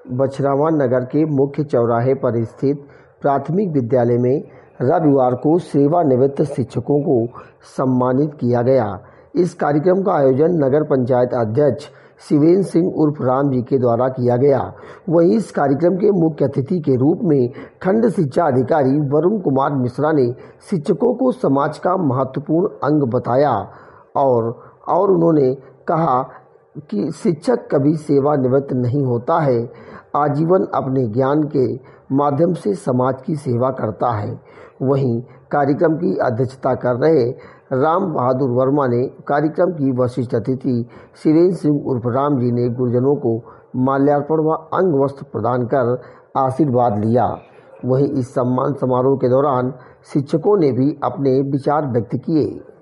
बछरावा नगर के मुख्य चौराहे पर स्थित प्राथमिक विद्यालय में रविवार को सेवानिवृत्त शिक्षकों को सम्मानित किया गया। इस कार्यक्रम का आयोजन नगर पंचायत अध्यक्ष शिवेंद्र सिंह उर्फ राम जी के द्वारा किया गया। वहीं इस कार्यक्रम के मुख्य अतिथि के रूप में खंड शिक्षा अधिकारी वरुण कुमार मिश्रा ने शिक्षकों को समाज का महत्वपूर्ण अंग बताया और उन्होंने कहा कि शिक्षक कभी सेवानिवृत्त नहीं होता है, आजीवन अपने ज्ञान के माध्यम से समाज की सेवा करता है। वहीं कार्यक्रम की अध्यक्षता कर रहे राम बहादुर वर्मा ने कार्यक्रम की वरिष्ठ अतिथि शिवेंद्र सिंह उर्फ राम जी ने गुरुजनों को माल्यार्पण व अंग वस्त्र प्रदान कर आशीर्वाद लिया। वहीं इस सम्मान समारोह के दौरान शिक्षकों ने भी अपने विचार व्यक्त किए।